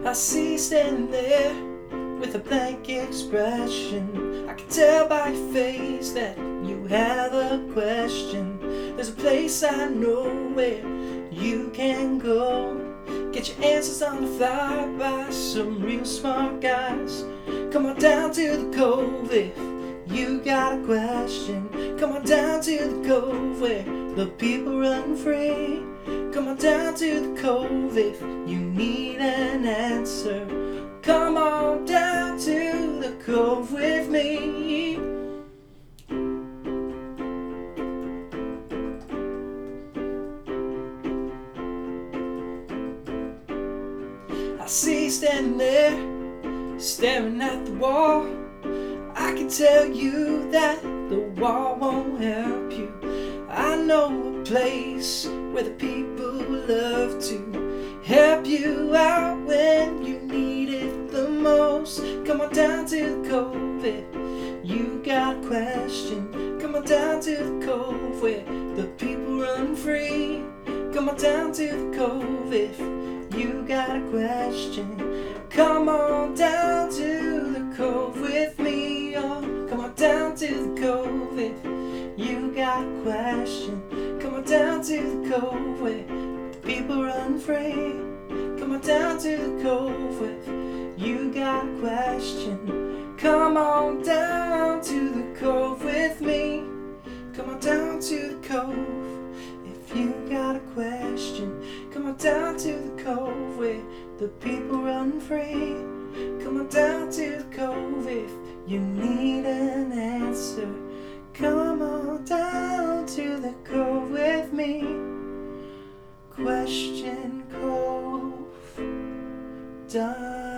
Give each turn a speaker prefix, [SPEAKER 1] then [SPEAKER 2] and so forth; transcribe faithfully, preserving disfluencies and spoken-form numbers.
[SPEAKER 1] I see you standing there with a blank expression. I can tell by your face that you have a question. There's a place I know where you can go. Get your answers on the fly by some real smart guys. Come on down to the Cove if you got a question. Come on down to the Cove where the people run free. Come on down to the Cove if you need an answer. Come on down to the Cove with me. I see you standing there, staring at the wall. I can tell you that the wall won't help you. I know a place where the people love to help you out when you need it the most. Come on down to the Cove if you got a question. Come on down to the Cove where the people run free. Come on down to the Cove if you got a question. Come on down to the Cove with me. Oh, come on down to the Cove if you got a question. Come on down to the Cove where the people run free. Come on down to the Cove if you got a question. Come on down to the Cove with me. Come on down to the Cove if you got a question. Come on down to the Cove where the people run free. Come on down to the Cove if you need an answer. Come on down to the Cove with me. Question Cove done.